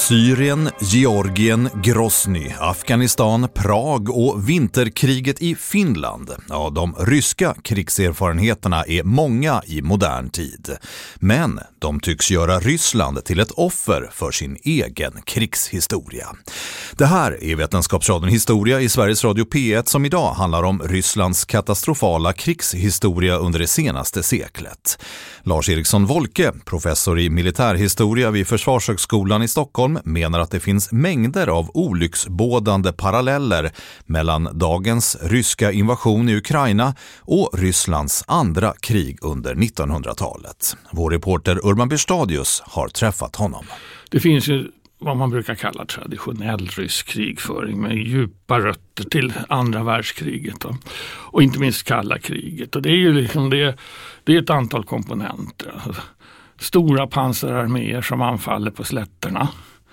Syrien, Georgien, Grozny, Afghanistan, Prag och vinterkriget i Finland. Ja, de ryska krigserfarenheterna är många i modern tid. Men de tycks göra Ryssland till ett offer för sin egen krigshistoria. Det här är Vetenskapsradion Historia i Sveriges Radio P1 som idag handlar om Rysslands katastrofala krigshistoria under det senaste seklet. Lars Eriksson Wolke, professor i militärhistoria vid Försvarshögskolan i Stockholm, menar att det finns mängder av olycksbådande paralleller mellan dagens ryska invasion i Ukraina och Rysslands andra krig under 1900-talet. Vår reporter Urban Berstadius har träffat honom. Det finns ju vad man brukar kalla traditionell rysk krigföring med djupa rötter till andra världskriget och inte minst kalla kriget. Och det är ju liksom det är ett antal komponenter. Alltså, stora pansararméer som anfaller på slätterna.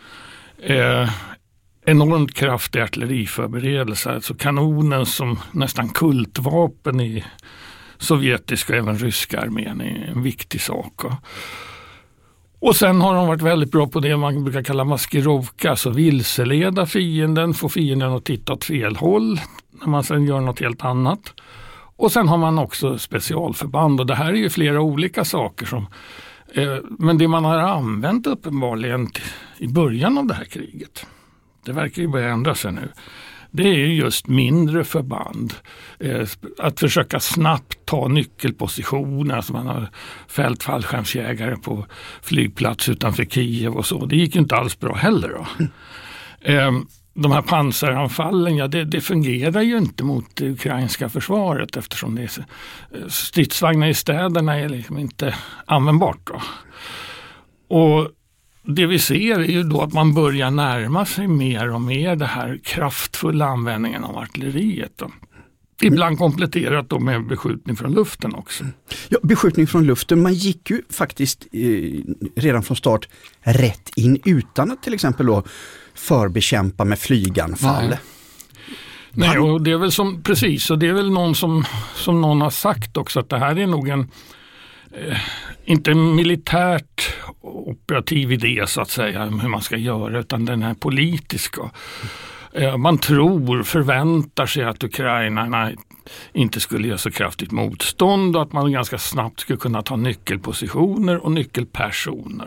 Enormt kraftig artilleriförberedelse, alltså kanonen som nästan kultvapen i sovjetiska och även ryska armén är en viktig sak. Och sen har de varit väldigt bra på det man brukar kalla maskerovka, alltså vilseleda fienden, få fienden att titta åt fel håll när man sen gör något helt annat. Och sen har man också specialförband och det här är ju flera olika saker som men det man har använt uppenbarligen i början av det här kriget, det verkar ju börja ändra sig nu, det är ju just mindre förband. Att försöka snabbt ta nyckelpositioner, alltså man har fältfallskärmsjägare på flygplats utanför Kiev och så. Det gick ju inte alls bra heller då. De här pansaranfallen, ja, det fungerar ju inte mot det ukrainska försvaret eftersom det är, stridsvagnar i städerna är liksom inte användbart då. Och det vi ser är ju då att man börjar närma sig mer och mer det här kraftfulla användningen av artilleriet då. Ibland kompletterat då med beskjutning från luften också. Ja, beskjutning från luften, man gick ju faktiskt redan från start rätt in utan att till exempel då förbekämpa med flyganfall. Nej, och det är väl som precis, och det är väl någon som någon har sagt också att det här är nog en inte en militärt operativ idé så att säga hur man ska göra, utan den här politiska. Man förväntar sig att ukrainarna inte skulle göra så kraftigt motstånd och att man ganska snabbt skulle kunna ta nyckelpositioner och nyckelpersoner.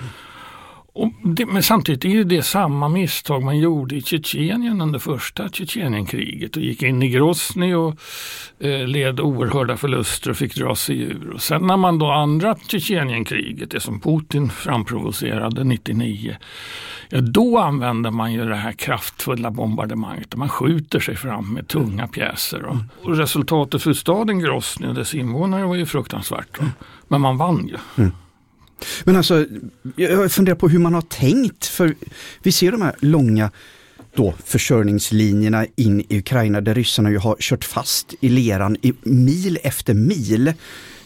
Men samtidigt är ju det samma misstag man gjorde i Tjetjenien under första Tjetjenienkriget och gick in i Grozny och led oerhörda förluster och fick dra sig ur. Och sen när man då andra Tjetjenienkriget, det som Putin framprovocerade 99, ja, då använder man ju det här kraftfulla bombardemanget där man skjuter sig fram med tunga pjäser. Och resultatet för staden Grozny och dess invånare var ju fruktansvärt. Men man vann ju. Men alltså, jag funderar på hur man har tänkt, för vi ser de här långa då försörjningslinjerna in i Ukraina där ryssarna ju har kört fast i leran i mil efter mil.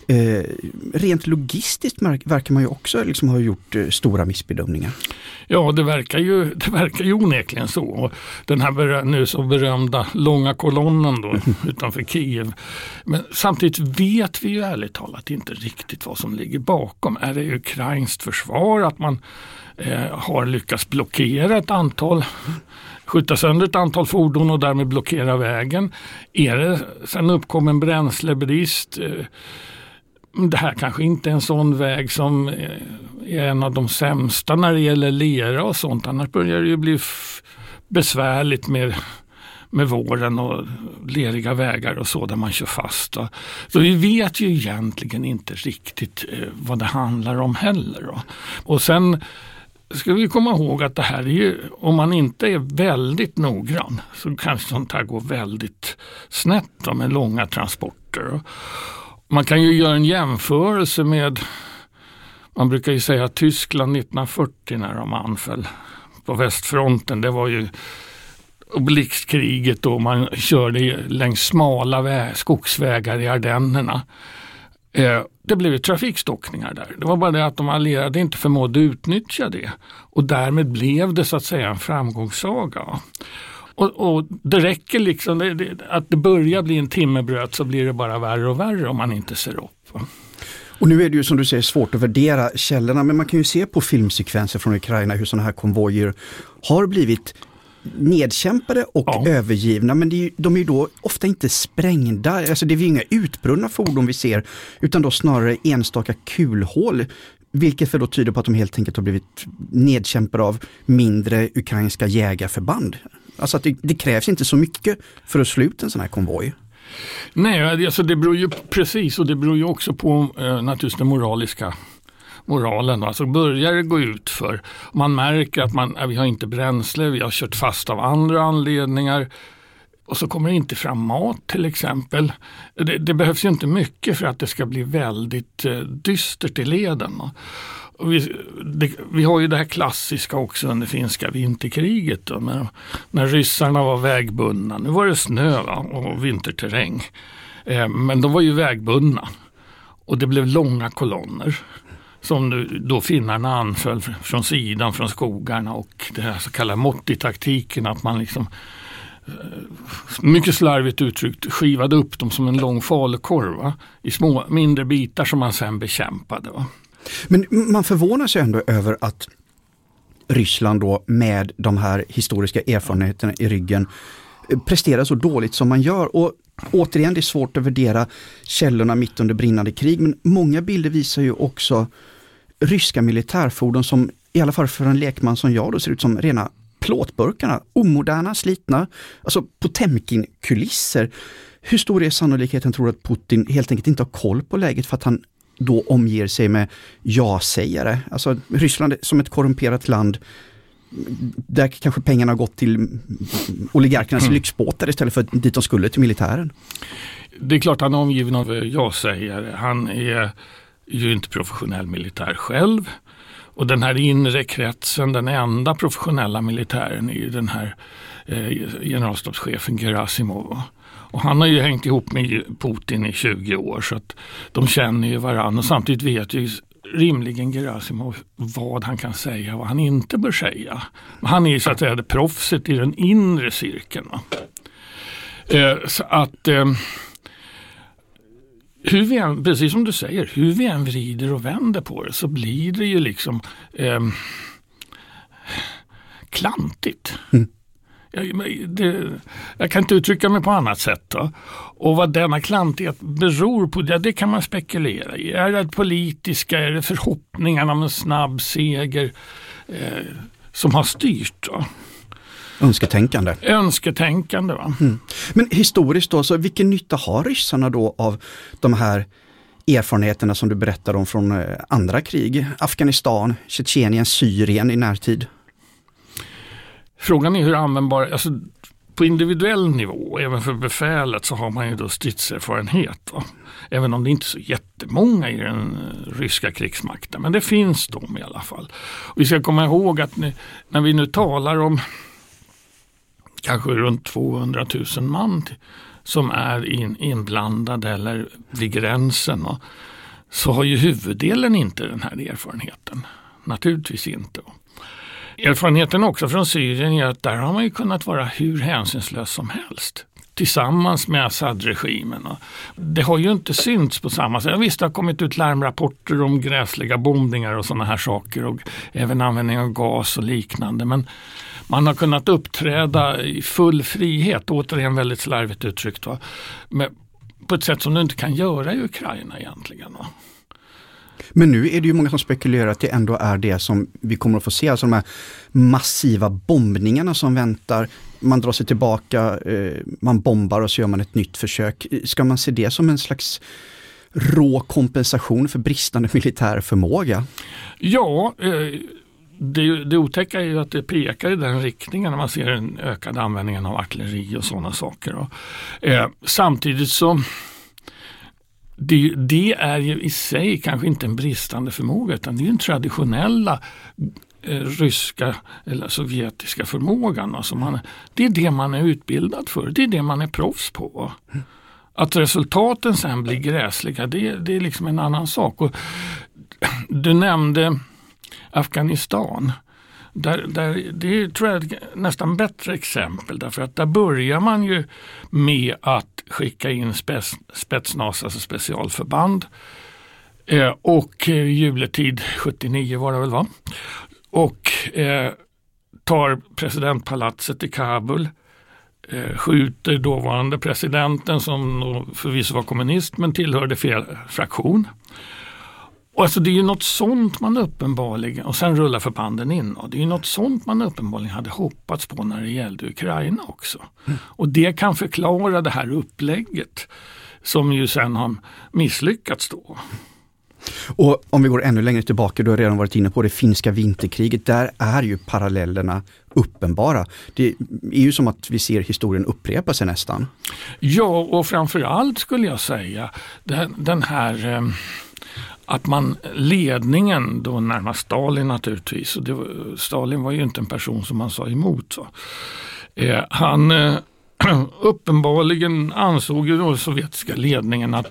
Rent logistiskt verkar man ju också liksom ha gjort stora missbedömningar. Ja, det verkar ju onekligen så. Och den här nu så berömda långa kolonnen då utanför Kiev. Men samtidigt vet vi ju ärligt talat inte riktigt vad som ligger bakom. Är det ukrainskt försvar att man har lyckats blockera ett antal, skjuta sönder ett antal fordon och därmed blockera vägen? Är det sen uppkommen bränslebrist? Det här kanske inte är en sån väg som är en av de sämsta när det gäller lera och sånt. Annars börjar det ju bli besvärligt med våren och leriga vägar och så där man kör fast. Så vi vet ju egentligen inte riktigt vad det handlar om heller. Och sen ska vi komma ihåg att det här är ju, om man inte är väldigt noggrann så kanske sånt här går väldigt snett med långa transporter. Man kan ju göra en jämförelse med, man brukar ju säga att Tyskland 1940 när de anföll på västfronten, det var ju blixtkriget då man körde längs smala skogsvägar i Ardennerna. Det blev ju trafikstockningar där. Det var bara det att de allierade inte förmådde utnyttja det och därmed blev det så att säga en framgångssaga. Och det räcker liksom att det börjar bli en timmerbröt så blir det bara värre och värre om man inte ser upp. Och nu är det ju som du säger svårt att värdera källorna, men man kan ju se på filmsekvenser från Ukraina hur sådana här konvojer har blivit nedkämpade och övergivna, men de är ju då ofta inte sprängda, alltså det är ju inga utbrunna fordon vi ser, utan då snarare enstaka kulhål, vilket för då tyder på att de helt enkelt har blivit nedkämpade av mindre ukrainska jägarförband. Alltså att det krävs inte så mycket för att sluta en sån här konvoj. Nej, alltså det beror ju precis, och det beror ju också på naturligtvis den moralen. Alltså börjar det gå ut för, man märker att vi har inte bränsle, vi har kört fast av andra anledningar och så kommer det inte fram mat till exempel. Det behövs ju inte mycket för att det ska bli väldigt dystert i leden. Och vi har ju det här klassiska också under finska vinterkriget då, när ryssarna var vägbundna. Nu var det snö och vinterterräng, men de var ju vägbundna och det blev långa kolonner som då finnarna anföll från sidan, från skogarna, och det här så kallade Motti-taktiken, att man liksom mycket slarvigt uttryckt skivade upp dem som en lång falukorv i små mindre bitar som man sen bekämpade. Va? Men man förvånar sig ändå över att Ryssland då med de här historiska erfarenheterna i ryggen presterar så dåligt som man gör. Och återigen, det är svårt att värdera källorna mitt under brinnande krig, men många bilder visar ju också ryska militärfordon som i alla fall för en lekman som jag då ser ut som rena plåtburkarna, omoderna, slitna, alltså Potemkin-kulisser. Hur stor är sannolikheten, tror du, att Putin helt enkelt inte har koll på läget för att han då omger sig med ja-sägare? Alltså Ryssland som ett korrumperat land där kanske pengarna har gått till oligarkernas lyxbåtar istället för dit de skulle, till militären. Det är klart han är omgiven av ja-sägare. Han är ju inte professionell militär själv. Och den här inre kretsen, den enda professionella militären är ju den här generalstabschefen Gerasimov. Och han har ju hängt ihop med Putin i 20 år, så att de känner ju varann. Och samtidigt vet ju rimligen Gerasimov vad han kan säga och vad han inte bör säga. Han är ju så att säga det proffset i den inre cirkeln. Så att hur vi än, precis som du säger, hur vi än vrider och vänder på det så blir det ju liksom klantigt. Jag kan inte uttrycka mig på annat sätt då. Och vad denna klantighet beror på, det kan man spekulera i. Är det politiska, är det förhoppningarna om en snabb seger som har styrt då? Önsketänkande va. Men historiskt då, så vilken nytta har ryssarna då av de här erfarenheterna som du berättar om från andra krig? Afghanistan, Tjetjenien, Syrien i närtid? Frågan är hur användbar, alltså på individuell nivå, även för befälet, så har man ju då stridserfarenhet. Va? Även om det inte är så jättemånga i den ryska krigsmakten, men det finns de i alla fall. Och vi ska komma ihåg att när vi nu talar om kanske runt 200 000 man som är inblandade eller vid gränsen, va? Så har ju huvuddelen inte den här erfarenheten. Naturligtvis inte. Erfarenheten också från Syrien är att där har man ju kunnat vara hur hänsynslös som helst tillsammans med Assad-regimen. Det har ju inte synts på samma sätt. Visst, det har kommit ut larmrapporter om gräsliga bombningar och sådana här saker och även användning av gas och liknande, men man har kunnat uppträda i full frihet, återigen väldigt slarvigt uttryckt, va? Men på ett sätt som du inte kan göra i Ukraina egentligen. Va? Men nu är det ju många som spekulerar att det ändå är det som vi kommer att få se, alltså de här massiva bombningarna som väntar. Man drar sig tillbaka, man bombar och så gör man ett nytt försök. Ska man se det som en slags rå kompensation för bristande militär förmåga? Ja, det otäcka är ju att det pekar i den riktningen när man ser en ökad användning av artilleri och sådana saker. Samtidigt så det är ju i sig kanske inte en bristande förmåga, utan det är ju en traditionella ryska eller sovjetiska förmågan. Alltså det är det man är utbildad för, det är det man är proffs på. Att resultaten sen blir gräsliga, det är liksom en annan sak. Och du nämnde Afghanistan. Det tror jag är ett nästan bättre exempel, därför att där börjar man ju med att skicka in spetsnas, alltså specialförband, Och juletid 79 var det väl, va? Och tar presidentpalatset i Kabul, skjuter dåvarande presidenten som förvisso var kommunist men tillhörde fel fraktion. Och alltså det är ju något sånt man uppenbarligen, och sen rullar förbanden in, och det är ju något sånt man uppenbarligen hade hoppats på när det gällde Ukraina också. Och det kan förklara det här upplägget som ju sen har misslyckats då. Och om vi går ännu längre tillbaka, du har redan varit inne på det finska vinterkriget, där är ju parallellerna uppenbara. Det är ju som att vi ser historien upprepa sig nästan. Ja, och framförallt skulle jag säga den här att ledningen, då närmast Stalin naturligtvis, och Stalin var ju inte en person som man sa emot. Så. Han uppenbarligen ansåg ju den sovjetiska ledningen att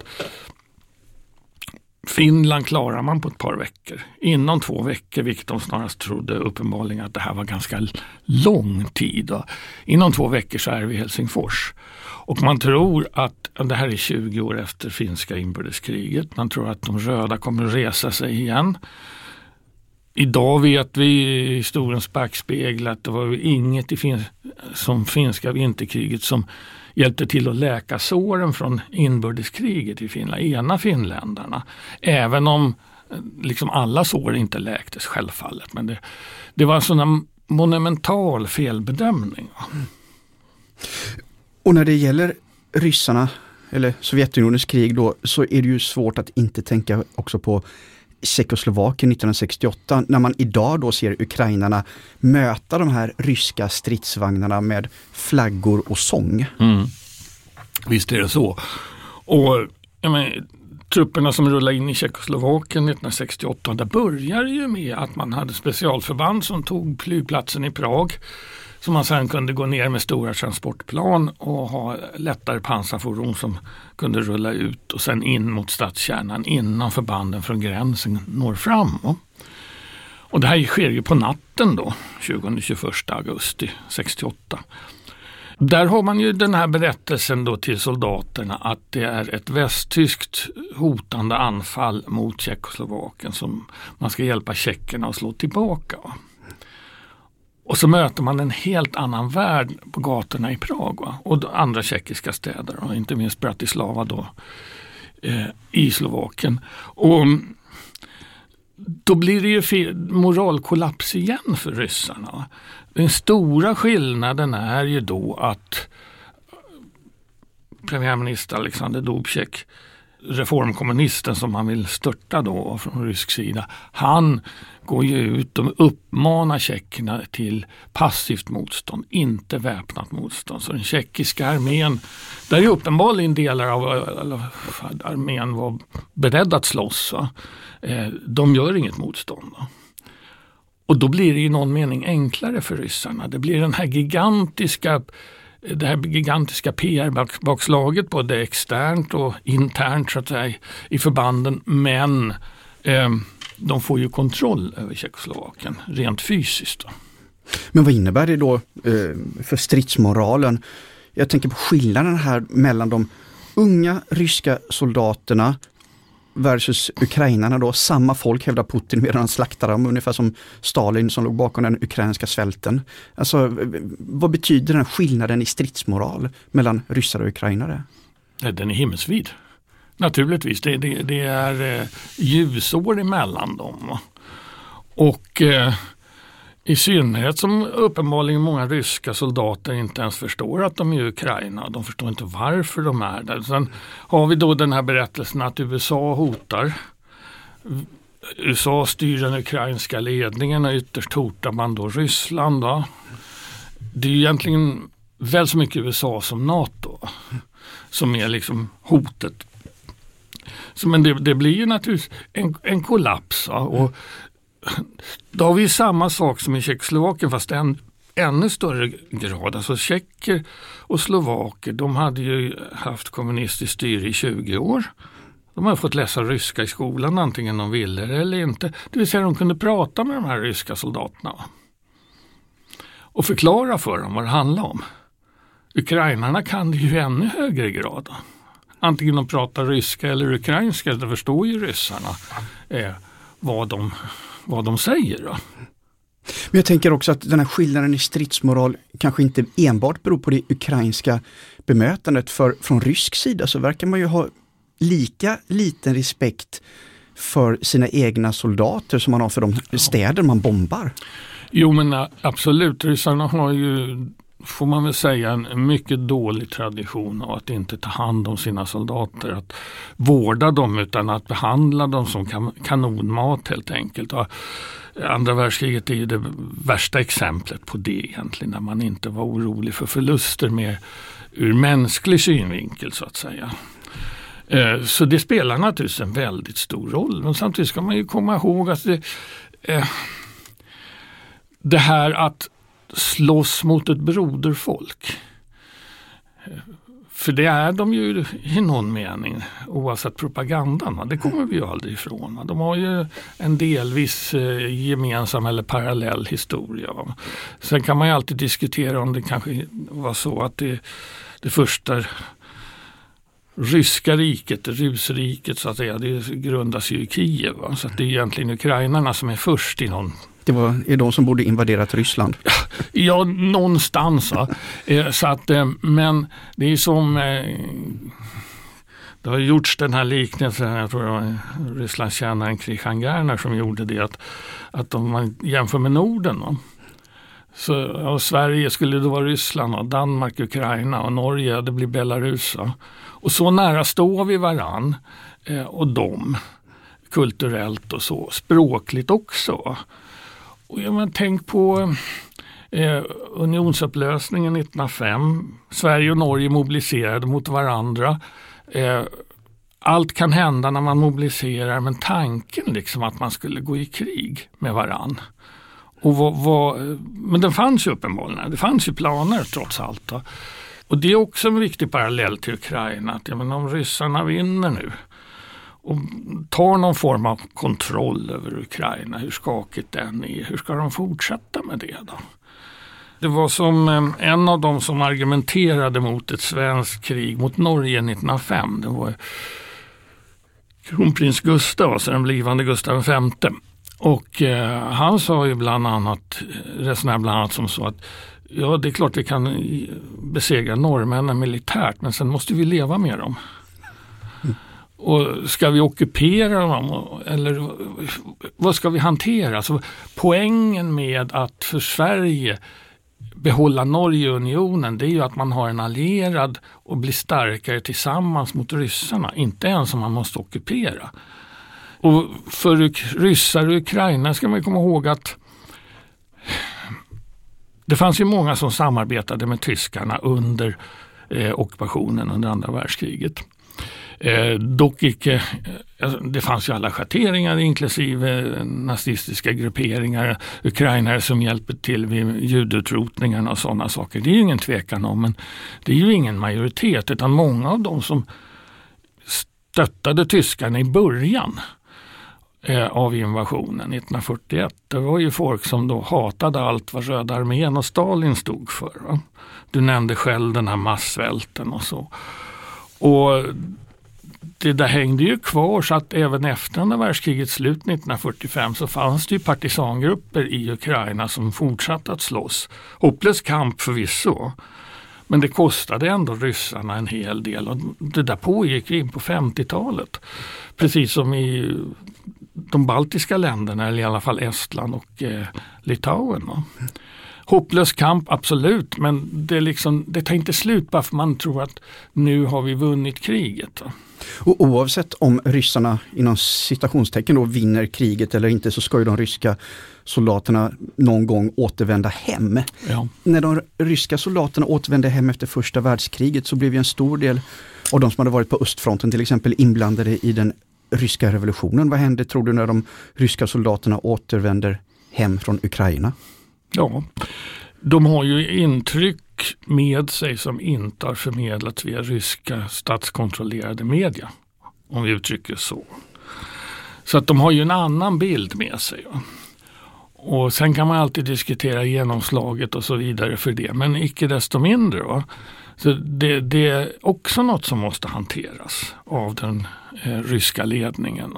Finland klarar man på ett par veckor. Inom 2 veckor, vilket de snarast trodde uppenbarligen att det här var ganska lång tid. Inom 2 veckor så är vi i Helsingfors. Och man tror att det här är 20 år efter finska inbördeskriget. Man tror att de röda kommer att resa sig igen. Idag vet vi i historiens backspegel att det var inget som finska vinterkriget som hjälpte till att läka såren från inbördeskriget i Finland, ena finländarna. Även om liksom alla sår inte läktes självfallet. Men det var en sån monumental felbedömning. Och när det gäller ryssarna eller Sovjetunionens krig då, så är det ju svårt att inte tänka också på Tjeckoslovakien 1968, när man idag då ser ukrainarna möta de här ryska stridsvagnarna med flaggor och sång. Visst är det så. Och trupperna som rullade in i Tjeckoslovakien 1968, där började ju med att man hade specialförband som tog flygplatsen i Prag, så man sedan kunde gå ner med stora transportplan och ha lättare pansarfordon som kunde rulla ut och sen in mot stadskärnan innan förbanden från gränsen når fram. Och det här sker ju på natten då, 20-21 augusti 68. Där har man ju den här berättelsen då till soldaterna att det är ett västtyskt hotande anfall mot Tjeckoslovakien som man ska hjälpa tjeckerna att slå tillbaka. Och så möter man en helt annan värld på gatorna i Prag och andra tjeckiska städer, och inte minst Bratislava då i Slovakien. Och då blir det ju moralkollaps igen för ryssarna. Den stora skillnaden är ju då att premiärminister Alexander Dubček, reformkommunisten som man vill störta då från rysk sida, han går ju ut och uppmanar tjeckerna till passivt motstånd, inte väpnat motstånd. Så den tjeckiska armén, där är uppenbarligen delar av armén var beredda att slåss. De gör inget motstånd. Och då blir det i någon mening enklare för ryssarna. Det blir det här gigantiska PR-bakslaget både externt och internt så att säga, i förbanden, men de får ju kontroll över Tjeckoslovakien rent fysiskt. Då. Men vad innebär det då för stridsmoralen? Jag tänker på skillnaden här mellan de unga ryska soldaterna versus ukrainarna då. Samma folk hävdar Putin medan han slaktar dem, ungefär som Stalin som låg bakom den ukrainska svälten. Alltså, vad betyder den här skillnaden i stridsmoral mellan ryssar och ukrainare? Den är himmelsvid. Naturligtvis, det är ljusår emellan dem. Och i synnerhet som uppenbarligen många ryska soldater inte ens förstår att de är i Ukraina. De förstår inte varför de är där. Sen har vi då den här berättelsen att USA hotar. USA styr den ukrainska ledningen och ytterst hotar man då Ryssland. Då. Det är egentligen väl så mycket USA som NATO som är liksom hotet. Så, men det blir ju naturligtvis en kollaps. Och då har vi samma sak som i Tjeckoslovakien, fast ännu större grad. Alltså tjecker och slovaker, de hade ju haft kommunistiskt styre i 20 år. De har fått läsa ryska i skolan antingen de ville eller inte. Det vill säga de kunde prata med de här ryska soldaterna och förklara för dem vad det handlar om. Ukrainarna kan det ju i ännu högre grad. antingen de pratar ryska eller ukrainska, det förstår ju ryssarna vad de säger då. Men jag tänker också att den här skillnaden i stridsmoral kanske inte enbart beror på det ukrainska bemötandet, för från rysk sida så verkar man ju ha lika liten respekt för sina egna soldater som man har för de städer man bombar. Jo, men absolut, ryssarna har ju, får man väl säga, en mycket dålig tradition av att inte ta hand om sina soldater, att vårda dem utan att behandla dem som kanonmat helt enkelt. Och andra världskriget är ju det värsta exemplet på det egentligen, när man inte var orolig för förluster mer ur mänsklig synvinkel så att säga. Så det spelar naturligtvis en väldigt stor roll, men samtidigt ska man ju komma ihåg att det här att slåss mot ett broderfolk, för det är de ju i någon mening oavsett propagandan, det kommer vi ju aldrig ifrån. De har ju en delvis gemensam eller parallell historia. Sen kan man ju alltid diskutera om det kanske var så att det första ryska riket, det rusriket så att säga, det grundas ju i Kiev. Så att det är egentligen ukrainarna som är först i någon. Det är de som borde invaderat Ryssland. Ja, någonstans. Så att, men det är som det har gjorts den här liknelsen, jag tror det var Rysslandstjänaren Christian Gerner som gjorde det, att om man jämför med Norden då, så Sverige skulle då vara Ryssland och Danmark, Ukraina och Norge, det blir Belarus. Och så nära står vi varann och de kulturellt och så, språkligt också. Och tänk på unionsupplösningen 1905. Sverige och Norge mobiliserade mot varandra. Allt kan hända när man mobiliserar, men tanken liksom att man skulle gå i krig med varann. Men den fanns ju uppenbarligen. Det fanns ju planer trots allt. Då. Och det är också en viktig parallell till Ukraina. Att om ryssarna vinner nu och tar någon form av kontroll över Ukraina, hur skakigt den är, hur ska de fortsätta med det då? Det var som en av dem som argumenterade mot ett svenskt krig mot Norge 1905. Det var kronprins Gustav, alltså den blivande Gustav V. Och han sa ju bland annat som så att ja, det är klart det kan besegra norrmännen militärt, men sen måste vi leva med dem. Och ska vi ockupera dem eller vad ska vi hantera? Alltså, poängen med att för Sverige behålla Norge i unionen, det är ju att man har en allierad och blir starkare tillsammans mot ryssarna, inte ens som man måste ockupera. Och för ryssar och Ukraina ska man komma ihåg att det fanns ju många som samarbetade med tyskarna under ockupationen under andra världskriget. Dock icke, det fanns ju alla schatteringar inklusive nazistiska grupperingar, ukrainare som hjälper till vid judeutrotningarna och sådana saker. Det är ju ingen tvekan om, men det är ju ingen majoritet, utan många av dem som stöttade tyskarna i början av invasionen 1941, det var ju folk som då hatade allt vad Röda armén och Stalin stod för. Va? Du nämnde själv den här massvälten och så. Och det där hängde ju kvar, så att även efter andra världskrigets slut 1945 så fanns det ju partisangrupper i Ukraina som fortsatte att slåss. Hopplös kamp förvisso, men det kostade ändå ryssarna en hel del, och det där pågick in på 50-talet. Precis som i de baltiska länderna, eller i alla fall Estland och Litauen. Va? Hopplös kamp, absolut, men det tar inte slut bara för man tror att nu har vi vunnit kriget. Va? Och oavsett om ryssarna inom citationstecken då vinner kriget eller inte, så ska ju de ryska soldaterna någon gång återvända hem. Ja. När de ryska soldaterna återvände hem efter första världskriget så blev ju en stor del av de som hade varit på östfronten till exempel inblandade i den ryska revolutionen. Vad hände, tror du, när de ryska soldaterna återvänder hem från Ukraina? Ja, de har ju intryck med sig som inte har förmedlats via ryska statskontrollerade media, om vi uttrycker så. Så att de har ju en annan bild med sig. Va? Och sen kan man alltid diskutera genomslaget och så vidare för det, men icke desto mindre. Va? Så det är också något som måste hanteras av den ryska ledningen.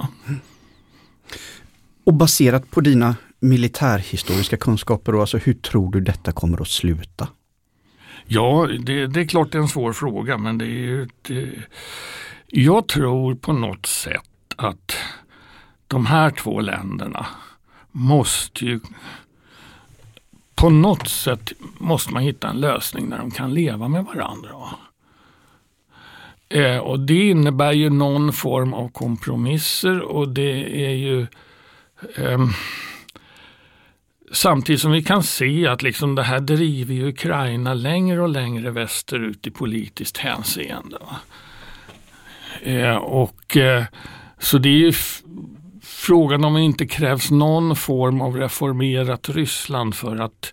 Och baserat på dina militärhistoriska kunskaper då, alltså hur tror du detta kommer att sluta? Ja, det är klart det är en svår fråga, men det är ju jag tror på något sätt att de här två länderna måste ju på något sätt måste man hitta en lösning där de kan leva med varandra. Och det innebär ju någon form av kompromisser, och det är ju samtidigt som vi kan se att liksom det här driver ju Ukraina längre och längre västerut i politiskt hänseende. Så det är ju frågan om det inte krävs någon form av reformerat Ryssland för att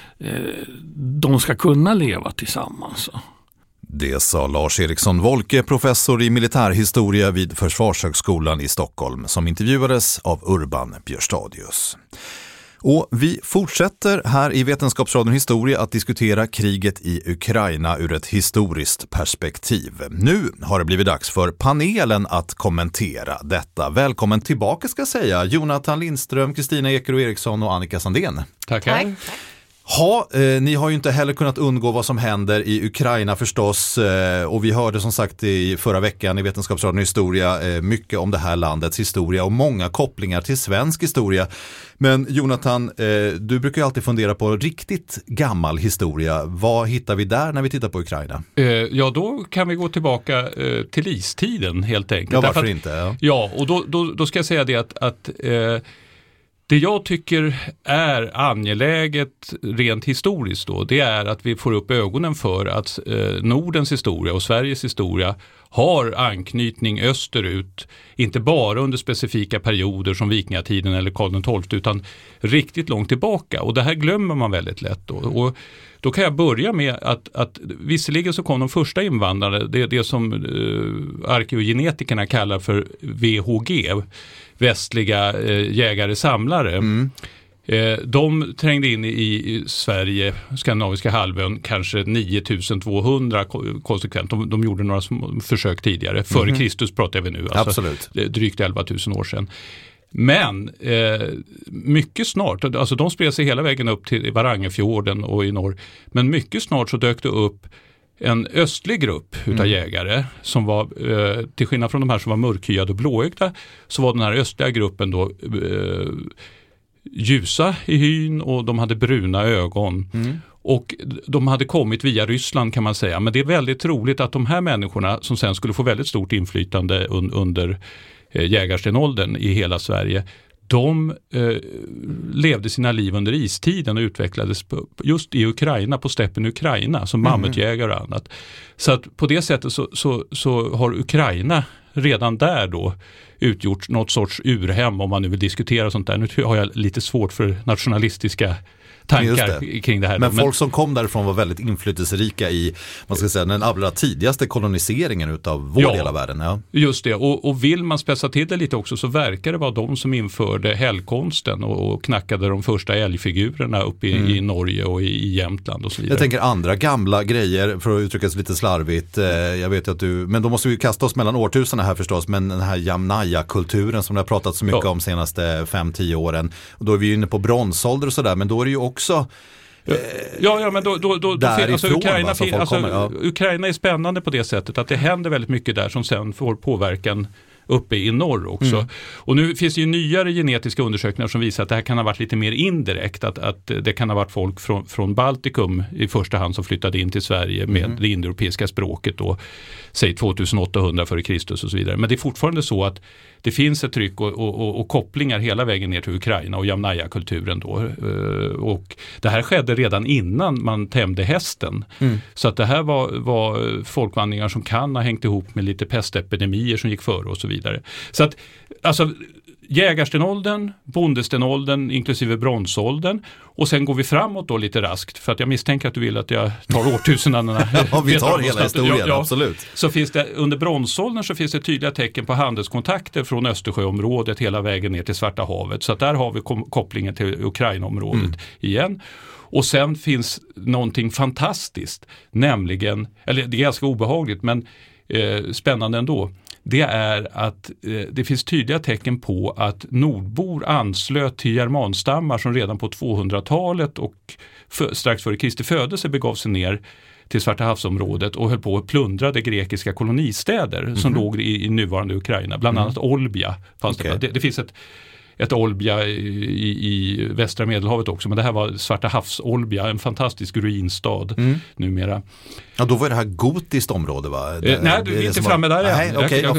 de ska kunna leva tillsammans. Det sa Lars Eriksson Wolke, professor i militärhistoria vid Försvarshögskolan i Stockholm, som intervjuades av Urban Björstadius. Och vi fortsätter här i Vetenskapsradion Historia att diskutera kriget i Ukraina ur ett historiskt perspektiv. Nu har det blivit dags för panelen att kommentera detta. Välkommen tillbaka ska jag säga, Jonathan Lindström, Kristina Ekerö Eriksson och Annika Sandén. Tackar. Ni har ju inte heller kunnat undgå vad som händer i Ukraina förstås, och vi hörde som sagt i förra veckan i Vetenskapsradion Historia mycket om det här landets historia och många kopplingar till svensk historia. Men Jonathan, du brukar ju alltid fundera på riktigt gammal historia. Vad hittar vi där när vi tittar på Ukraina? Ja, då kan vi gå tillbaka till istiden helt enkelt. Ja, varför inte? Ja, och då ska jag säga det att det jag tycker är angeläget rent historiskt då, det är att vi får upp ögonen för att Nordens historia och Sveriges historia har anknytning österut, inte bara under specifika perioder som vikingatiden eller Karl XII, utan riktigt långt tillbaka. Och det här glömmer man väldigt lätt då. Och då kan jag börja med att visserligen så kom de första invandrare, det som arkeogenetikerna kallar för VHG, västliga jägare-samlare. De trängde in i Sverige, skandinaviska halvön, kanske 9200 konsekvent. De gjorde några försök tidigare. Före Kristus pratar vi nu. Alltså drygt 11 000 år sedan. Men mycket snart, alltså de spred sig hela vägen upp till Varangefjorden och i norr. Men mycket snart så dök det upp en östlig grupp utav jägare som var, till skillnad från de här som var mörkhyade och blåögda, så var den här östliga gruppen då ljusa i hyn och de hade bruna ögon. Och de hade kommit via Ryssland kan man säga. Men det är väldigt troligt att de här människorna som sen skulle få väldigt stort inflytande under jägarstenåldern i hela Sverige, de levde sina liv under istiden och utvecklades just i Ukraina, på steppen Ukraina, som mammutjägare och annat. Så att på det sättet så har Ukraina redan där då utgjort något sorts urhem, om man nu vill diskutera sånt där. Nu har jag lite svårt för nationalistiska tankar kring det här. Men folk som kom därifrån var väldigt inflytelserika i, man ska säga, den allra tidigaste koloniseringen utav vår del av världen. Ja. Just det, och vill man spetsa till det lite också, så verkar det vara de som införde hällkonsten och knackade de första älgfigurerna upp i Norge och i Jämtland och så vidare. Jag tänker andra gamla grejer, för att uttrycka sig lite slarvigt. Jag vet att men då måste vi kasta oss mellan årtusarna här förstås, men den här Jamnaja-kulturen som det har pratat så mycket om senaste 5-10 åren. Och då är vi inne på bronsålder och sådär, men då är det ju också men då alltså Ukraina är spännande på det sättet att det händer väldigt mycket där som sen får påverkan uppe i norr också. Och nu finns det ju nyare genetiska undersökningar som visar att det här kan ha varit lite mer indirekt, att det kan ha varit folk från Baltikum i första hand som flyttade in till Sverige med det indoeuropeiska språket då, säg 2800 före Kristus och så vidare. Men det är fortfarande så att det finns ett tryck och kopplingar hela vägen ner till Ukraina och Jamnaja-kulturen då. Och det här skedde redan innan man tämde hästen. Så att det här var folkvandringar som kan ha hängt ihop med lite pestepidemier som gick före och så vidare. Så att alltså jägarstenåldern, bondestenåldern inklusive bronsåldern, och sen går vi framåt då lite raskt, för att jag misstänker att du vill att jag tar årtusendena. Ja, vi tar hela historien, absolut. Så finns det, under bronsåldern så finns det tydliga tecken på handelskontakter från Östersjöområdet hela vägen ner till Svarta havet, så att där har vi kopplingen till Ukraina-området igen. Och sen finns någonting fantastiskt, nämligen, eller det är ganska obehagligt men spännande ändå. Det är att det finns tydliga tecken på att nordbor anslöt till germanstammar som redan på 200-talet och strax före Kristi födelse begav sig ner till Svarta havsområdet och höll på att plundra de grekiska kolonistäder som låg i nuvarande Ukraina. Bland annat Olbia fanns det finns ett Olbia i västra Medelhavet också, men det här var Svarta havs-Olbia, en fantastisk ruinstad numera. Ja, då var det här gotiskt område, va? Nej, du är inte framme där än.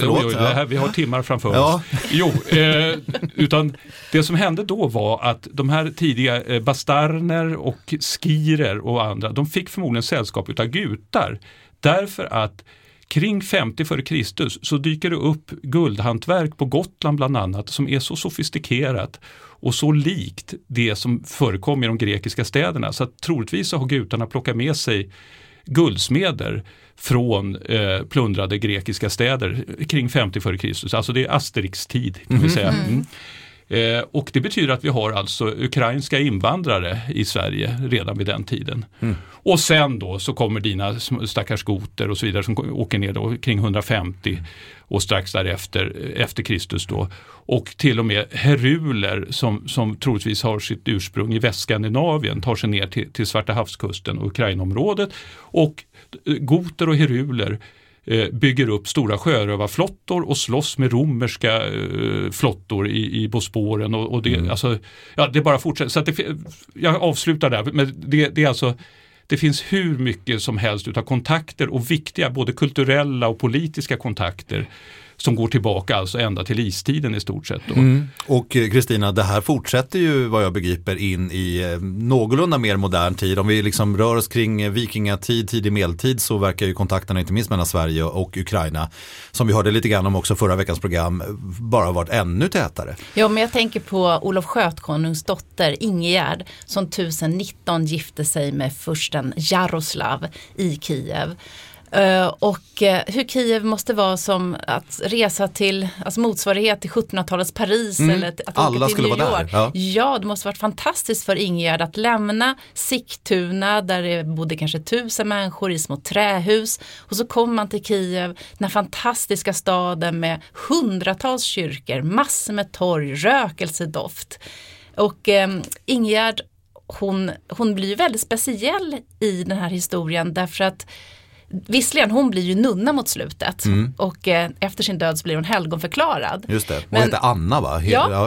Vi har timmar framför oss. Jo, utan det som hände då var att de här tidiga bastarner och skirer och andra, de fick förmodligen sällskap utav gutar. Därför att kring 50 före Kristus så dyker det upp guldhantverk på Gotland bland annat som är så sofistikerat och så likt det som förekom i de grekiska städerna. Så att troligtvis så har gutarna plockat med sig guldsmeder från plundrade grekiska städer kring 50 före Kristus. Alltså det är Asterix-tid kan vi säga. Och det betyder att vi har alltså ukrainska invandrare i Sverige redan vid den tiden. Och sen då så kommer dina stackars goter och så vidare som åker ner då kring 150 och strax därefter efter Kristus då. Och till och med heruler som troligtvis har sitt ursprung i Västskandinavien tar sig ner till Svarta havskusten och Ukrainaområdet. Och goter och heruler bygger upp stora sjörövarflottor och slåss med romerska flottor i Bosporen och det, alltså, ja, det bara fortsätter. Så att jag avslutar där, men det är alltså, det finns hur mycket som helst utav kontakter och viktiga både kulturella och politiska kontakter som går tillbaka alltså ända till istiden i stort sett. Då. Och Kristina, det här fortsätter ju vad jag begriper in i någorlunda mer modern tid. Om vi liksom rör oss kring vikingatid, tidig medeltid så verkar ju kontakterna inte minst mellan Sverige och Ukraina, som vi hörde lite grann om också förra veckans program, bara varit ännu tätare. Ja, men jag tänker på Olof Skötkonungs dotter Ingegärd som 1019 gifte sig med fursten Jaroslav i Kiev. Och hur Kiev måste vara som att resa till, alltså motsvarighet till 1700-talets Paris eller att alla åka till skulle New vara York. där. Ja, det måste varit fantastiskt för Ingegärd att lämna Sigtuna där det bodde kanske 1000 människor i små trähus och så kommer man till Kiev, den här fantastiska staden med hundratals kyrkor, massor med torg, rökelsedoft. Och Ingegärd, hon blir ju väldigt speciell i den här historien därför att visserligen, hon blir ju nunna mot slutet och efter sin död så blir hon helgonförklarad. Just det, hon heter Anna va?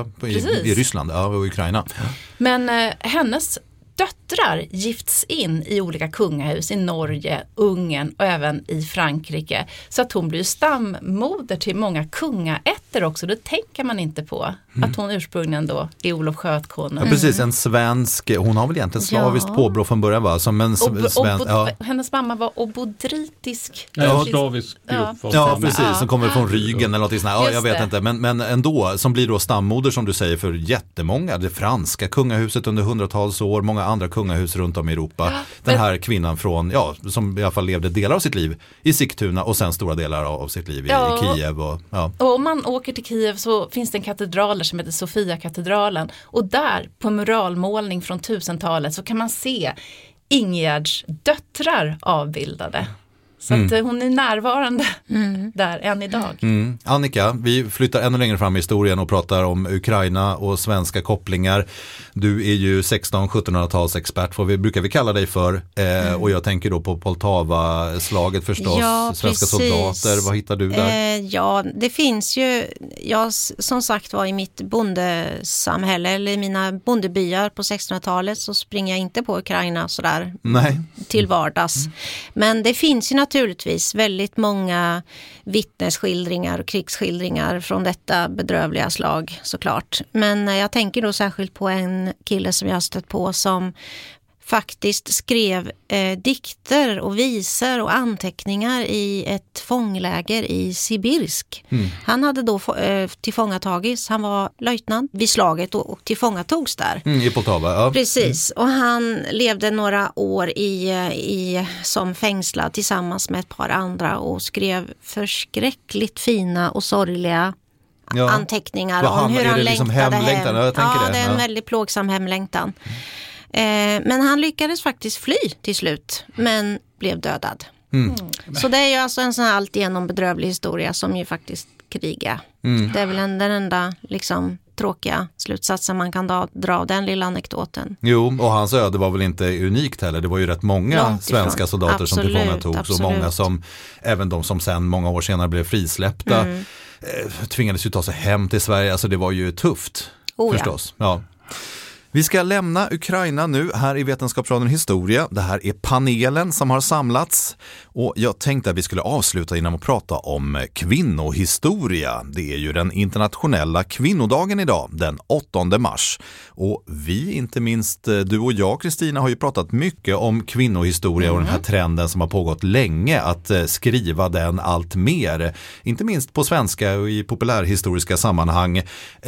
I Ryssland och Ukraina. Men hennes döttrar gifts in i olika kungahus i Norge, Ungern och även i Frankrike. Så att hon blir stammoder till många kungaätter också. Det tänker man inte på. Att hon ursprungligen då är Olof Skötkonung. Ja, precis, en svensk, hon har väl egentligen slaviskt påbrå från början va? Som en hennes mamma var obodritisk. Slavisk grupp. Ja, precis, som kommer från Rügen eller något sånt. Ja, jag vet inte, men ändå, som blir då stammoder som du säger för jättemånga. Det franska kungahuset under hundratals år, många andra kungahus runt om i Europa. Den här kvinnan från, som i alla fall levde delar av sitt liv i Sigtuna och sen stora delar av sitt liv i Kiev. Och om man åker till Kiev så finns det en katedral som heter Sofia-katedralen och där på muralmålning från 1000-talet så kan man se Ingegärds döttrar avbildade. Så att hon är närvarande där än idag. Annika, vi flyttar ännu längre fram i historien och pratar om Ukraina och svenska kopplingar. Du är ju 1600-1700-tals expert, vad brukar vi kalla dig för? Och jag tänker då på Poltava-slaget förstås, svenska soldater. Vad hittar du där? Det finns ju, som sagt var i mitt bondesamhälle eller i mina bondebyar på 1600-talet så springer jag inte på Ukraina sådär till vardags. Men det finns ju naturligtvis väldigt många vittnesskildringar och krigsskildringar från detta bedrövliga slag såklart. Men jag tänker då särskilt på en kille som jag har stött på som faktiskt skrev dikter och visor och anteckningar i ett fångläger i Sibirsk. Han hade då tillfångatagits, han var löjtnant vid slaget och tillfångatogs där. I Poltava, ja. Precis, och han levde några år som fängslad tillsammans med ett par andra och skrev förskräckligt fina och sorgliga anteckningar om hur han längtade hem. Jag tänker det är en väldigt plågsam hemlängtan. Men han lyckades faktiskt fly till slut, men blev dödad. Så det är ju alltså en sån här alltigenom bedrövlig historia som ju faktiskt kriga. Det är väl den enda liksom tråkiga slutsatsen man kan dra av den lilla anekdoten. Jo, och hans öde var väl inte unikt heller. Det var ju rätt många svenska soldater som tillfångatogs, och många som, även de som sen många år senare blev frisläppta, tvingades ju ta sig hem till Sverige. Alltså det var ju tufft, förstås. Ja. Vi ska lämna Ukraina nu här i Vetenskapsradion Historia. Det här är panelen som har samlats, och jag tänkte att vi skulle avsluta genom att prata om kvinnohistoria. Det är ju den internationella kvinnodagen idag, den 8 mars. Och vi, inte minst du och jag, Kristina, har ju pratat mycket om kvinnohistoria och den här trenden som har pågått länge, att skriva den allt mer. Inte minst på svenska och i populärhistoriska sammanhang.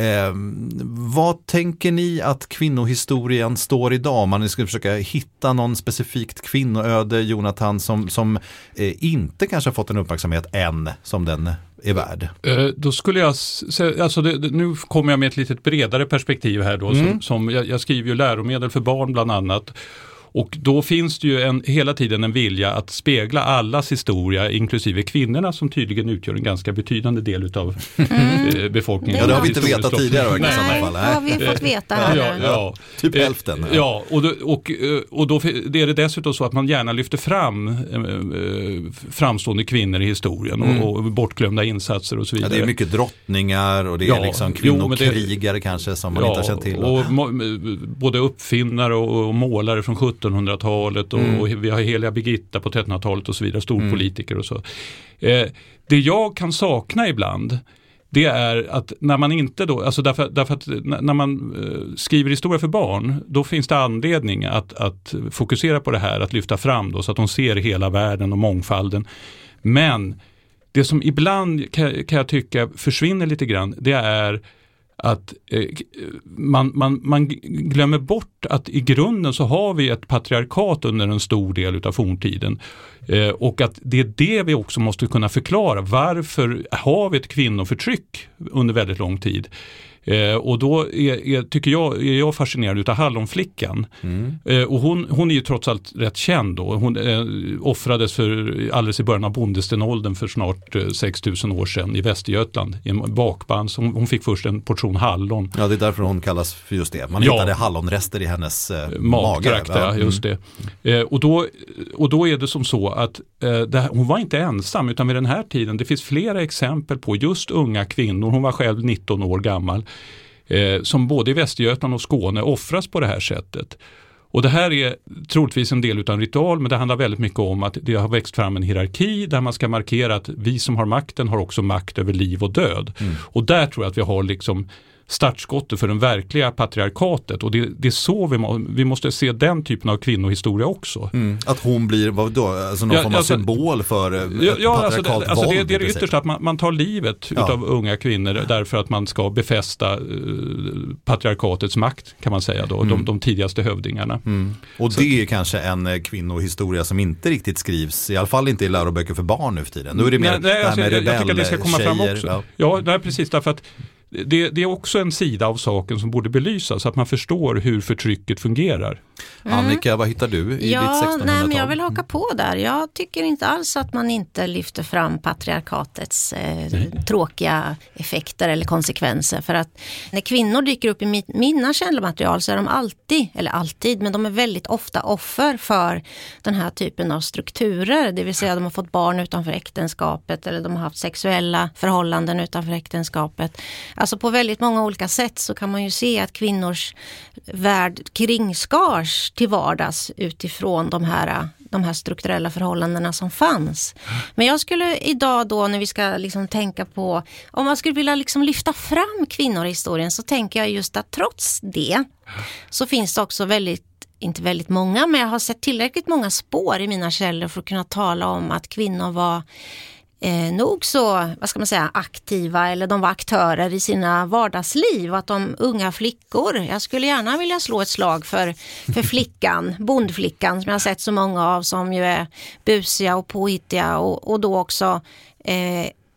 Vad tänker ni att kvinnohistorien står idag? Man skulle försöka hitta någon specifikt kvinnoöde, Jonathan, som inte kanske har fått en uppmärksamhet än som den är värd. Då skulle jag säga, alltså nu kommer jag med ett lite bredare perspektiv här då, som jag skriver ju läromedel för barn bland annat. Och då finns det ju hela tiden en vilja att spegla allas historia, inklusive kvinnorna som tydligen utgör en ganska betydande del av befolkningen. Ja, det har vi inte vetat tidigare i samma fall. Nej, har vi fått veta här. Ja, typ hälften. Ja, och då är det dessutom så att man gärna lyfter fram framstående kvinnor i historien och bortglömda insatser och så vidare. Ja, det är mycket drottningar och det är liksom kvinnokrigare kanske som man inte har känt till. Och både uppfinnare och målare från 1700-talet och vi har heliga Birgitta på 1300-talet och så vidare, storpolitiker och så. Det jag kan sakna ibland, det är att när man inte då, alltså därför att när man skriver historia för barn, då finns det anledning att fokusera på det här, att lyfta fram då, så att de ser hela världen och mångfalden. Men det som ibland kan jag tycka försvinner lite grann, det är att man glömmer bort att i grunden så har vi ett patriarkat under en stor del av forntiden. Och att det är det vi också måste kunna förklara. Varför har vi ett kvinnoförtryck under väldigt lång tid? Och då är jag fascinerad utav Hallonflickan. Och hon är ju trots allt rätt känd då. Hon offrades alldeles i början av bondestenåldern för snart 6000 år sedan i Västergötland i en bakband. Så hon fick först en portion hallon. Ja, det är därför hon kallas för just det. Man hittade hallonrester i hennes mage. Ja, just det. Och då är det som så att hon var inte ensam, utan vid den här tiden, det finns flera exempel på just unga kvinnor. Hon var själv 19 år gammal. Som både i Västergötland och Skåne offras på det här sättet. Och det här är troligtvis en del utav en ritual, men det handlar väldigt mycket om att det har växt fram en hierarki där man ska markera att vi som har makten har också makt över liv och död. Och där tror jag att vi har liksom startskottet för den verkliga patriarkatet, och det är så vi måste se den typen av kvinnohistoria också. Att hon blir alltså någon form av symbol för patriarkalt våld. Det är det yttersta, att man tar livet utav unga kvinnor därför att man ska befästa patriarkatets makt, kan man säga då, de tidigaste hövdingarna. Och det är kanske en kvinnohistoria som inte riktigt skrivs, i alla fall inte i läroböcker för barn nu för tiden. Då är det mer jag tycker att det ska komma fram också. Ja, precis, därför att det är också en sida av saken som borde belysas, så att man förstår hur förtrycket fungerar. Annika, vad hittar du i ditt 1600-tal? Nej, men jag vill haka på där. Jag tycker inte alls att man inte lyfter fram patriarkatets tråkiga effekter eller konsekvenser. För att när kvinnor dyker upp i mina källmaterial så är de alltid, men de är väldigt ofta offer för den här typen av strukturer. Det vill säga de har fått barn utanför äktenskapet, eller de har haft sexuella förhållanden utanför äktenskapet. Alltså på väldigt många olika sätt så kan man ju se att kvinnors värld kringskars till vardags utifrån de här strukturella förhållandena som fanns. Men jag skulle idag då, när vi ska liksom tänka på, om man skulle vilja liksom lyfta fram kvinnor i historien, så tänker jag just att trots det så finns det också inte väldigt många, men jag har sett tillräckligt många spår i mina källor för att kunna tala om att kvinnor var nog så, aktiva, eller de var aktörer i sina vardagsliv, och att de unga flickor, jag skulle gärna vilja slå ett slag för flickan, bondflickan, som jag har sett så många av, som ju är busiga och påhittiga och då också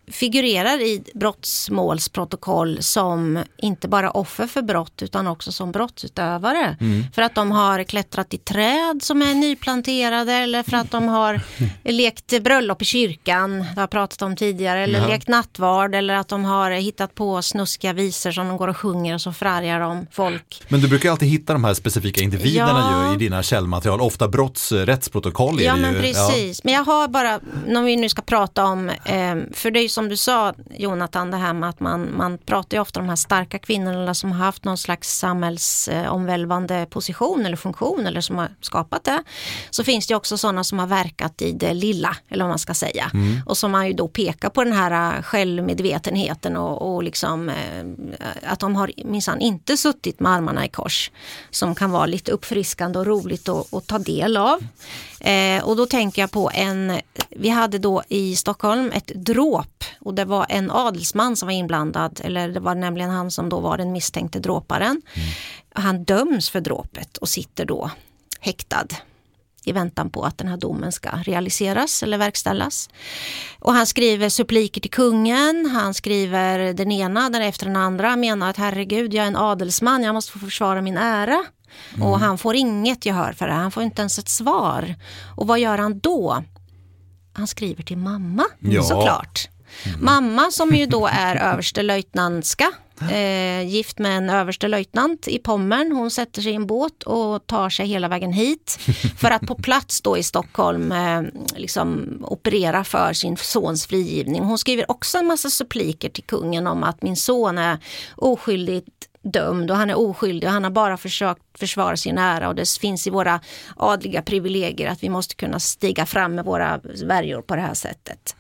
figurerar i brottsmålsprotokoll som inte bara offer för brott utan också som brottsutövare. För att de har klättrat i träd som är nyplanterade eller för att de har lekt bröllop i kyrkan, det har jag pratat om tidigare, eller lekt nattvard, eller att de har hittat på snuskiga visor som de går och sjunger och så förargar de folk. Men du brukar alltid hitta de här specifika individerna i dina källmaterial, ofta brottsrättsprotokoll. Ja, men precis. Men jag har bara, när vi nu ska prata om, för det är ju som du sa, Jonathan, det här med att man pratar ju ofta om de här starka kvinnorna som har haft någon slags samhällsomvälvande position eller funktion eller som har skapat det. Så finns det också sådana som har verkat i det lilla, eller vad man ska säga. Och som man ju då pekar på den här självmedvetenheten och liksom att de har minsann inte suttit med armarna i kors, som kan vara lite uppfriskande och roligt att ta del av. Och då tänker jag på vi hade då i Stockholm ett dråp och det var en adelsman som var inblandad, eller det var nämligen han som då var den misstänkte dråparen. Han döms för dråpet och sitter då häktad i väntan på att den här domen ska realiseras eller verkställas. Och han skriver suppliker till kungen, han skriver den ena där efter den andra, menar att herregud, jag är en adelsman, jag måste få försvara min ära. Och han får inget gehör för det, han får inte ens ett svar. Och vad gör han då? Han skriver till mamma, såklart. Mamma som ju då är överstelöjtnantska, gift med en överstelöjtnant i Pommern. Hon sätter sig i en båt och tar sig hela vägen hit för att på plats då i Stockholm liksom operera för sin sons frigivning. Hon skriver också en massa suppliker till kungen om att min son är oskyldigt dömd och han är oskyldig och han har bara försökt försvara sin ära, och det finns i våra adliga privilegier att vi måste kunna stiga fram med våra värjor på det här sättet.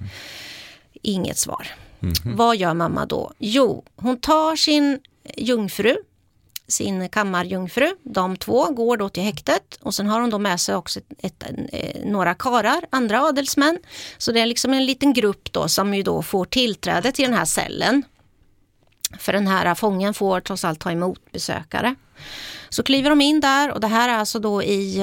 Inget svar. Vad gör mamma då? Jo, hon tar sin jungfru, sin kammarjungfru, de två går då till häktet och sen har hon då med sig också några karar, andra adelsmän. Så det är liksom en liten grupp då som ju då får tillträde till den här cellen. För den här fången får trots allt ta emot besökare. Så kliver de in där, och det här är alltså då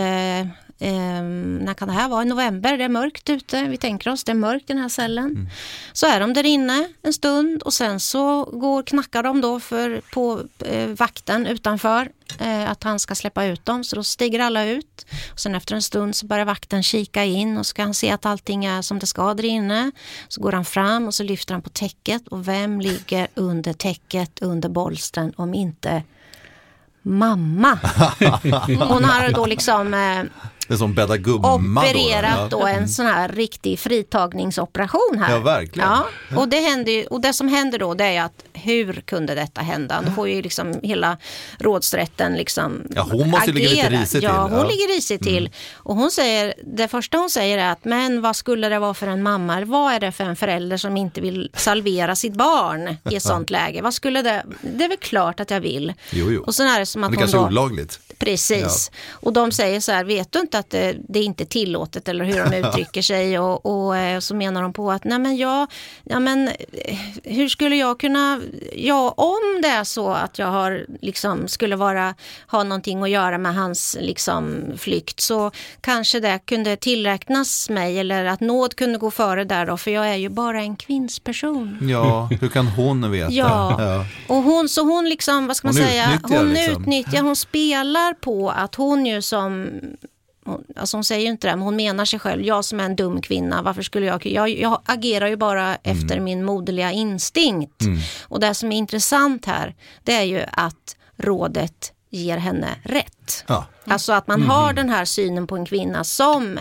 när kan det här vara? I november, det är mörkt ute. Vi tänker oss, det är mörkt i den här cellen. Så är de där inne en stund och sen så knackar de då på vakten utanför att han ska släppa ut dem. Så då stiger alla ut. Och sen efter en stund så börjar vakten kika in och ska han se att allting är som det ska där inne. Så går han fram och så lyfter han på täcket. Och vem ligger under täcket, under bolstren, om inte mamma? Hon har då liksom det är som bädda gumma opererat då en sån här riktig fritagningsoperation här. Ja, verkligen. Ja, och det händer ju, och det som händer då, det är att hur kunde detta hända? Då får ju liksom hela rådsrätten liksom hon måste ligga lite risigt till. Ja, hon ligger risigt till. Och hon säger, det första hon säger är att men vad skulle det vara för en mamma? Vad är det för en förälder som inte vill salvera sitt barn i ett sånt läge? Vad skulle det är väl klart att jag vill. Jo. Och sen är det som att det hon kanske då, är olagligt. Precis. Ja. Och de säger så här, vet du inte att det är inte tillåtet, eller hur de uttrycker sig, och så menar de på att nej men hur skulle jag kunna, om det är så att jag har liksom skulle ha någonting att göra med hans liksom flykt, så kanske det kunde tillräknas mig, eller att nåd kunde gå före där då, för jag är ju bara en kvinnsperson. Ja, hur kan hon veta? Ja. Och hon liksom, vad ska man säga, utnyttjar, hon spelar på att hon ju som, alltså hon säger ju inte det, men hon menar sig själv, jag som är en dum kvinna, varför skulle jag agerar ju bara efter min moderliga instinkt. Och det som är intressant här, det är ju att rådet ger henne rätt. Ja. Alltså att man har den här synen på en kvinna som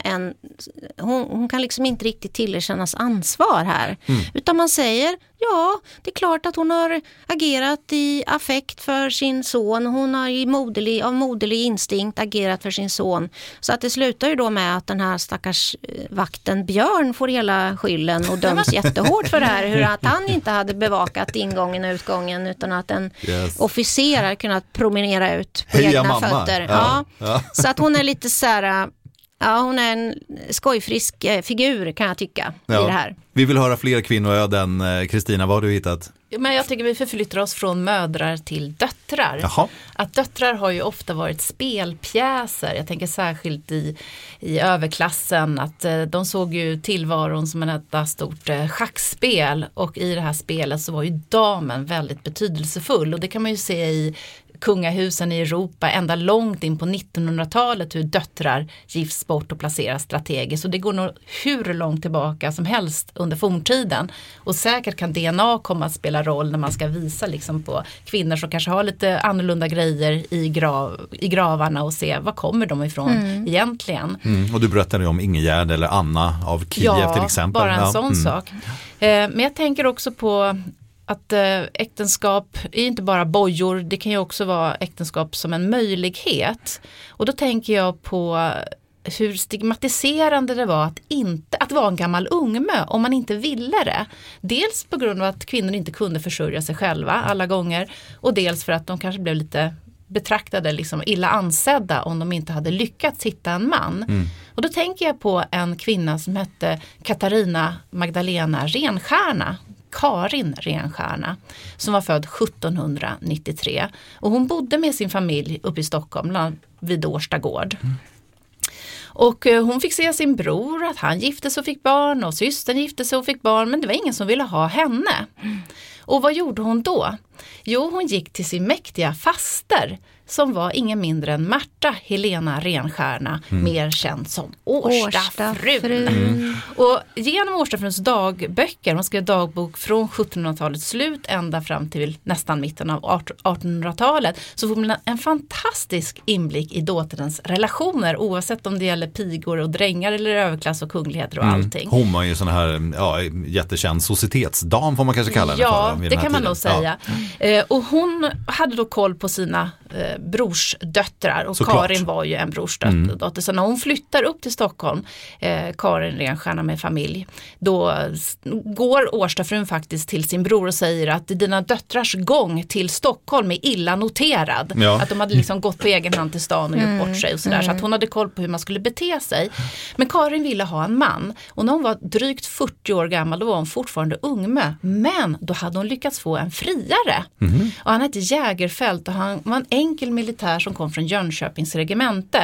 hon kan liksom inte riktigt tillerkännas ansvar här. Utan man säger, ja, det är klart att hon har agerat i affekt för sin son. Hon har av moderlig instinkt agerat för sin son. Så att det slutar ju då med att den här stackars vakten Björn får hela skylden och döms jättehårt för det här. Hur att han inte hade bevakat ingången och utgången, utan att en officer hade kunnat promenera ut på egna fötter. Ja. Så att hon är lite så här, hon är en skojfrisk figur, kan jag tycka, i det här. Vi vill höra fler kvinnoöden. Kristina, vad har du hittat? Men jag tycker vi förflyttar oss från mödrar till döttrar. Jaha. Att döttrar har ju ofta varit spelpjäser. Jag tänker särskilt i överklassen att de såg ju tillvaron som en enda stort schackspel. Och i det här spelet så var ju damen väldigt betydelsefull. Och det kan man ju se i kungahusen i Europa ända långt in på 1900-talet hur döttrar gifts bort och placeras strategiskt. Och det går nog hur långt tillbaka som helst under forntiden. Och säkert kan DNA komma att spela roll när man ska visa liksom på kvinnor som kanske har lite annorlunda grejer i gravarna och se var kommer de ifrån egentligen. Och du berättade om Ingegärd eller Anna av Kiev till exempel. Bara en sån sak. Men jag tänker också på att äktenskap är inte bara bojor, det kan ju också vara äktenskap som en möjlighet. Och då tänker jag på hur stigmatiserande det var att vara en gammal ungmö om man inte ville det. Dels på grund av att kvinnor inte kunde försörja sig själva alla gånger och dels för att de kanske blev lite betraktade liksom illa ansedda om de inte hade lyckats hitta en man. Och då tänker jag på en kvinna som hette Katarina Magdalena Renstierna. Karin Renstierna som var född 1793 och hon bodde med sin familj uppe i Stockholm vid Årsta gård. Och hon fick se sin bror att han gifte sig och fick barn och systern gifte sig och fick barn men det var ingen som ville ha henne. Och vad gjorde hon då? Jo, hon gick till sin mäktiga faster som var ingen mindre än Märta Helena Renstierna, mer känd som Årstafrun. Och genom Årstafruns dagböcker, hon skrev dagbok från 1700-talets slut ända fram till nästan mitten av 1800-talet, så får man en fantastisk inblick i dåtidens relationer, oavsett om det gäller pigor och drängar eller överklass och kungligheter och allting. Hon var ju sån här jättekänd societetsdam får man kanske kalla henne för. Ja, det kan man nog säga. Och hon hade då koll på sina brorsdöttrar och Såklart. Karin var ju en brorsdotter. Så när hon flyttar upp till Stockholm, Karin Renstierna med familj, då går Årstafrun faktiskt till sin bror och säger att dina döttrars gång till Stockholm är illa noterad. Ja. Att de hade liksom gått på egen hand till stan och gjort bort sig och sådär. Så att hon hade koll på hur man skulle bete sig. Men Karin ville ha en man och när hon var drygt 40 år gammal då var hon fortfarande ungmö. Men då hade hon lyckats få en friare. Och han hette Jägerfält och han var en enkel militär som kom från Jönköpings regemente.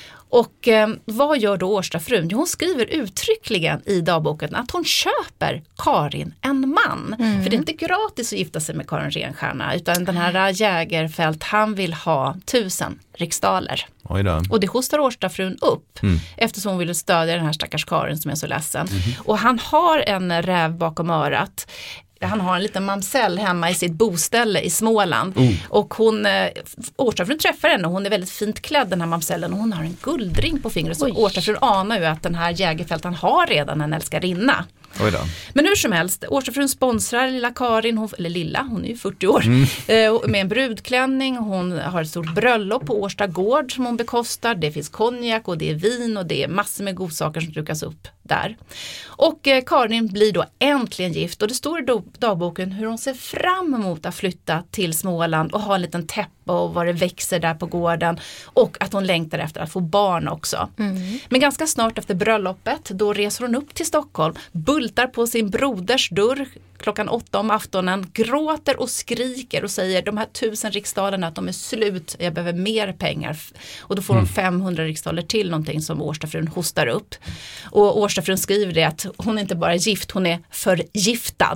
Och vad gör då Årstafrun? Hon skriver uttryckligen i dagboken att hon köper Karin en man. För det är inte gratis att gifta sig med Karin Renstierna utan den här Jägerfält, han vill ha 1000 riksdaler. Och det hostar Årstafrun upp eftersom hon ville stödja den här stackars Karin som är så ledsen. Och han har en räv bakom örat. Han har en liten mamsell hemma i sitt boställe i Småland. Och Årstafrun träffar henne och hon är väldigt fint klädd den här mamsellen och hon har en guldring på fingret. Så Årstafrun anar ju att den här Jägerfält han har redan en älskarinna. Men hur som helst, Årstafrun sponsrar lilla Karin, hon är ju 40 år, med en brudklänning. Hon har ett stort bröllop på Årsta gård som hon bekostar. Det finns konjak och det är vin och det är massor med godsaker som drukas upp där. Och Karin blir då äntligen gift och det står i dagboken hur hon ser fram emot att flytta till Småland och ha en liten täppa och vad det växer där på gården och att hon längtar efter att få barn också. Men ganska snart efter bröllopet då reser hon upp till Stockholm, bultar på sin broders dörr klockan 8 om aftonen, gråter och skriker och säger de här 1000 riksdalerna att de är slut, jag behöver mer pengar. Och då får hon 500 riksdaler till någonting som Årstafrun hostar upp. Och Årstafrun skriver det att hon är inte bara gift, hon är förgiftad.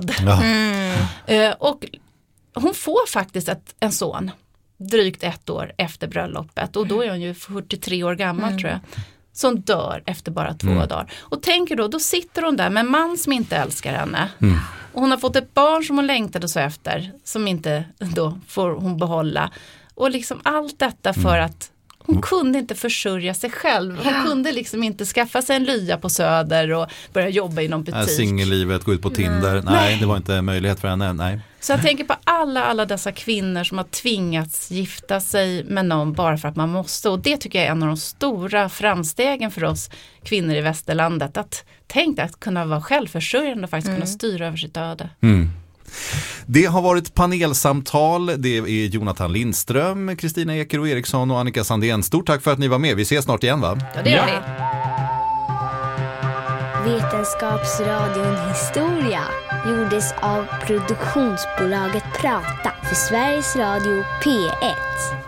Och hon får faktiskt en son drygt 1 år efter bröllopet och då är hon ju 43 år gammal tror jag. Som dör efter bara 2 dagar. Och tänker då sitter hon där med en man som inte älskar henne. Och hon har fått ett barn som hon längtade så efter. Som inte då får hon behålla. Och liksom allt detta för att hon kunde inte försörja sig själv. Hon kunde liksom inte skaffa sig en lya på Söder och börja jobba i någon butik. Singellivet, gå ut på Tinder. Nej, det var inte möjlighet för henne. Nej. Så jag tänker på alla dessa kvinnor som har tvingats gifta sig med någon bara för att man måste. Och det tycker jag är en av de stora framstegen för oss kvinnor i västerlandet. Att tänk att kunna vara självförsörjande och faktiskt kunna styra över sitt öde. Det har varit panelsamtal. Det är Jonathan Lindström, Kristina Ekero Eriksson och Annika Sandén. Stort tack för att ni var med. Vi ses snart igen, va? Ja, det gör vi. Vetenskapsradion Historia gjordes av produktionsbolaget Prata för Sveriges Radio P1.